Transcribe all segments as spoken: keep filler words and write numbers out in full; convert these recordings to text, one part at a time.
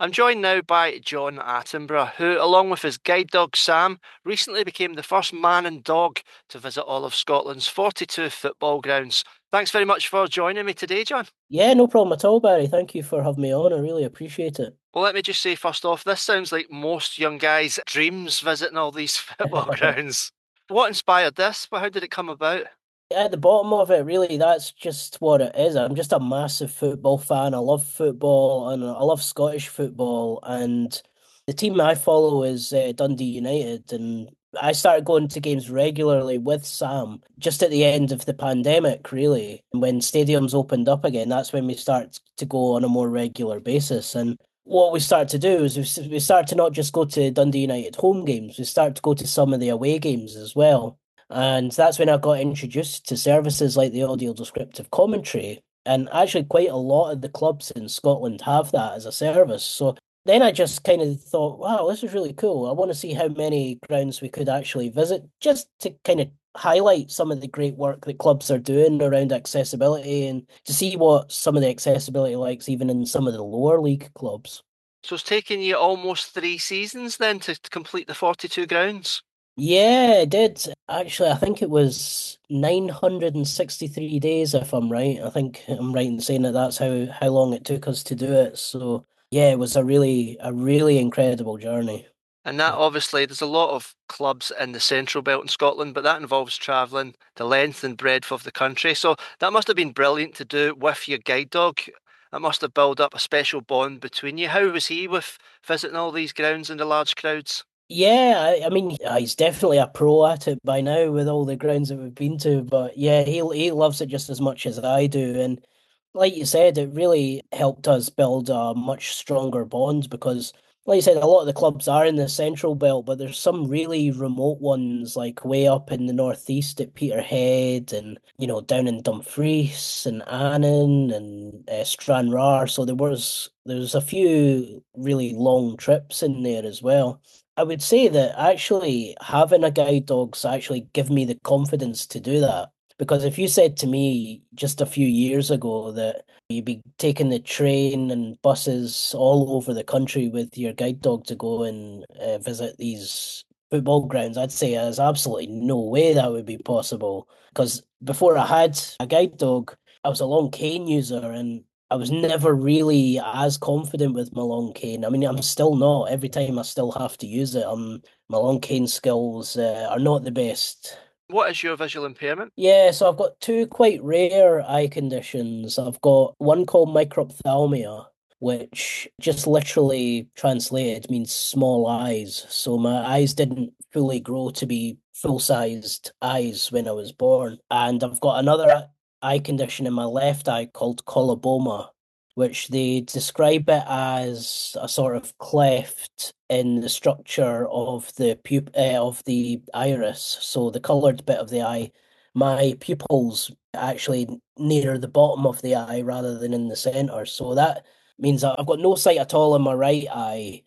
I'm joined now by John Attenborough, who, along with his guide dog Sam, recently became the first man and dog to visit all of Scotland's forty-two football grounds. Thanks very much for joining me today, John. Yeah, no problem at all, Barry. Thank you for having me on. I really appreciate it. Well, let me just say first off, this sounds like most young guys' dreams visiting all these football grounds. What inspired this? Well, how did it come about? At the bottom of it, really, that's just what it is. I'm just a massive football fan. I love football and I love Scottish football. And the team I follow is uh, Dundee United. And I started going to games regularly with Sam just at the end of the pandemic, really. When stadiums opened up again, that's when we start to go on a more regular basis. And what we start to do is we we start to not just go to Dundee United home games, we start to go to some of the away games as well. And that's when I got introduced to services like the audio descriptive commentary. And actually, quite a lot of the clubs in Scotland have that as a service. So then I just kind of thought, wow, this is really cool. I want to see how many grounds we could actually visit just to kind of highlight some of the great work that clubs are doing around accessibility and to see what some of the accessibility likes even in some of the lower league clubs. So it's taken you almost three seasons then to complete the forty-two grounds. Yeah, it did. Actually, I think it was nine hundred sixty-three days, if I'm right. I think I'm right in saying that that's how, how long it took us to do it. So, yeah, it was a really, a really incredible journey. And that obviously, there's a lot of clubs in the central belt in Scotland, but that involves travelling the length and breadth of the country. So that must have been brilliant to do with your guide dog. That must have built up a special bond between you. How was he with visiting all these grounds and the large crowds? Yeah, I, I mean, uh, he's definitely a pro at it by now with all the grounds that we've been to. But yeah, he he loves it just as much as I do. And like you said, it really helped us build a much stronger bond because, like you said, a lot of the clubs are in the central belt, but there's some really remote ones, like way up in the northeast at Peterhead, and you know down in Dumfries and Annan and uh, Stranraer. So there was there's a few really long trips in there as well. I would say that actually having a guide dog's actually give me the confidence to do that. Because if you said to me just a few years ago that you'd be taking the train and buses all over the country with your guide dog to go and uh, visit these football grounds, I'd say there's absolutely no way that would be possible. Because before I had a guide dog, I was a long cane user and I was never really as confident with my long cane. I mean, I'm still not. Every time I still have to use it. Um, my long cane skills uh, are not the best. What is your visual impairment? Yeah, so I've got two quite rare eye conditions. I've got one called microphthalmia, which just literally translated means small eyes. So my eyes didn't fully grow to be full-sized eyes when I was born. And I've got another eye condition in my left eye called coloboma, which they describe it as a sort of cleft in the structure of the pup uh, of the iris, so the coloured bit of the eye. My pupils actually near the bottom of the eye rather than in the centre, so that means that I've got no sight at all in my right eye,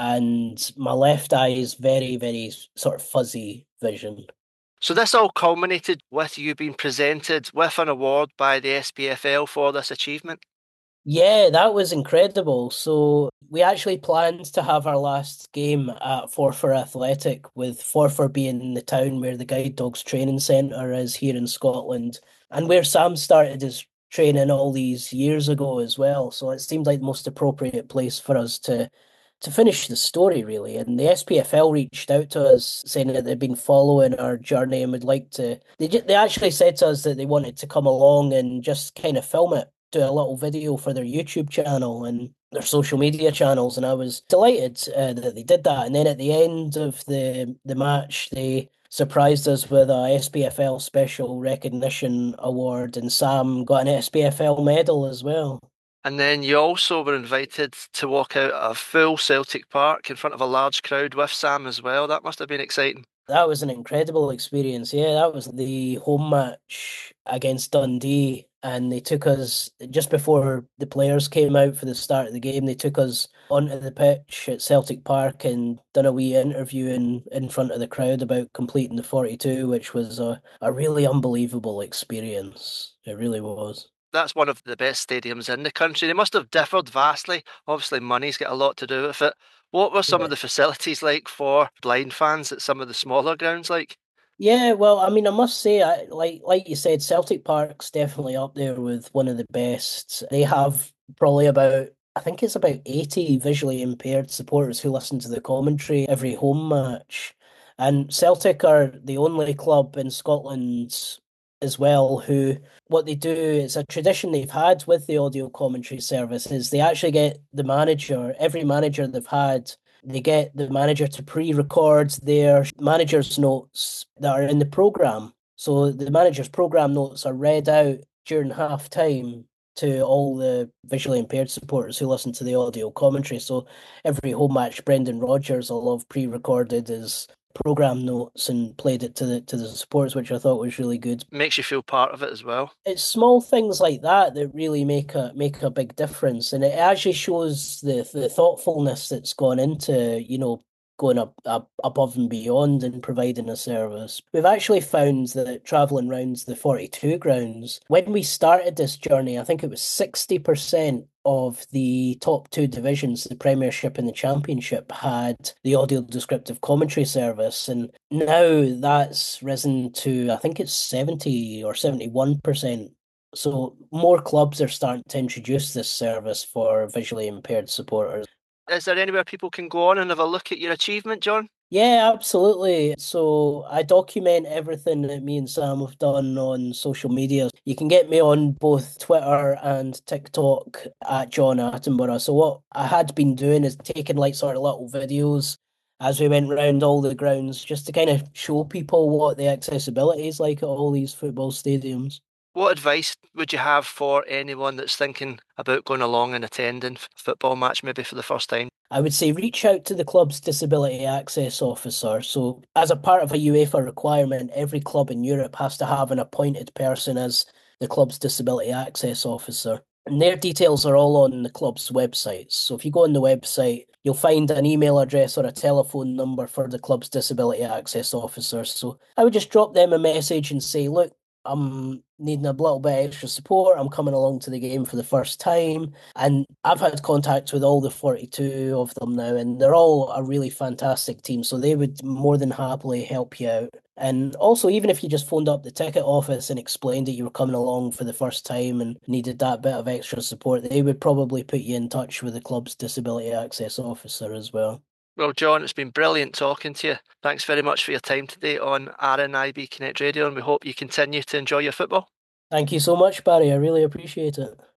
and my left eye is very, very sort of fuzzy vision. So this all culminated with you being presented with an award by the S P F L for this achievement. Yeah, that was incredible. So we actually planned to have our last game at Forfar Athletic, with Forfar being the town where the Guide Dogs training centre is here in Scotland, and where Sam started his training all these years ago as well. So it seemed like the most appropriate place for us to to finish the story, really. And the S P F L reached out to us saying that they'd been following our journey and would like to. They ju- they actually said to us that they wanted to come along and just kind of film it, do a little video for their YouTube channel and their social media channels, and I was delighted uh, that they did that. And then at the end of the the match, they surprised us with a S P F L Special Recognition Award, and Sam got an S P F L medal as well. And then you also were invited to walk out a full Celtic Park in front of a large crowd with Sam as well. That must have been exciting. That was an incredible experience. Yeah, that was the home match against Dundee. And they took us just before the players came out for the start of the game. They took us onto the pitch at Celtic Park and done a wee interview in, in front of the crowd about completing the forty-two, which was a, a really unbelievable experience. It really was. That's one of the best stadiums in the country. They must have differed vastly. Obviously, money's got a lot to do with it. What were some of Yeah. the facilities like for blind fans at some of the smaller grounds like? Yeah, well, I mean, I must say, I like like you said, Celtic Park's definitely up there with one of the best. They have probably about, I think it's about eighty visually impaired supporters who listen to the commentary every home match. And Celtic are the only club in Scotland as well who, what they do, it's a tradition they've had with the audio commentary service, is they actually get the manager, every manager they've had, they get the manager to pre-record their manager's notes that are in the program. So the manager's program notes are read out during half time to all the visually impaired supporters who listen to the audio commentary. So every home match, Brendan Rodgers will have pre-recorded his program notes and played it to the to the supporters, which I thought was really good. Makes you feel part of it as well. It's small things like that that really make a make a big difference, and it actually shows the the thoughtfulness that's gone into, you know, going up, up above and beyond and providing a service. We've actually found that traveling round the forty-two grounds, when we started this journey, I think it was sixty percent of the top two divisions, the Premiership and the Championship, had the audio descriptive commentary service. And now that's risen to, I think it's seventy or seventy-one percent. So more clubs are starting to introduce this service for visually impaired supporters. Is there anywhere people can go on and have a look at your achievement, John? Yeah, absolutely. So I document everything that me and Sam have done on social media. You can get me on both Twitter and TikTok at John Attenborough. So what I had been doing is taking like sort of little videos as we went round all the grounds just to kind of show people what the accessibility is like at all these football stadiums. What advice would you have for anyone that's thinking about going along and attending a football match maybe for the first time? I would say reach out to the club's disability access officer. So, as a part of a UEFA requirement, every club in Europe has to have an appointed person as the club's disability access officer. And their details are all on the club's websites. So, if you go on the website, you'll find an email address or a telephone number for the club's disability access officer. So, I would just drop them a message and say, look, I'm needing a little bit of extra support. I'm coming along to the game for the first time. And I've had contact with all the forty-two of them now, and they're all a really fantastic team. So they would more than happily help you out. And also, even if you just phoned up the ticket office and explained that you were coming along for the first time and needed that bit of extra support, they would probably put you in touch with the club's disability access officer as well. Well, John, it's been brilliant talking to you. Thanks very much for your time today on R N I B Connect Radio, and we hope you continue to enjoy your football. Thank you so much, Barry. I really appreciate it.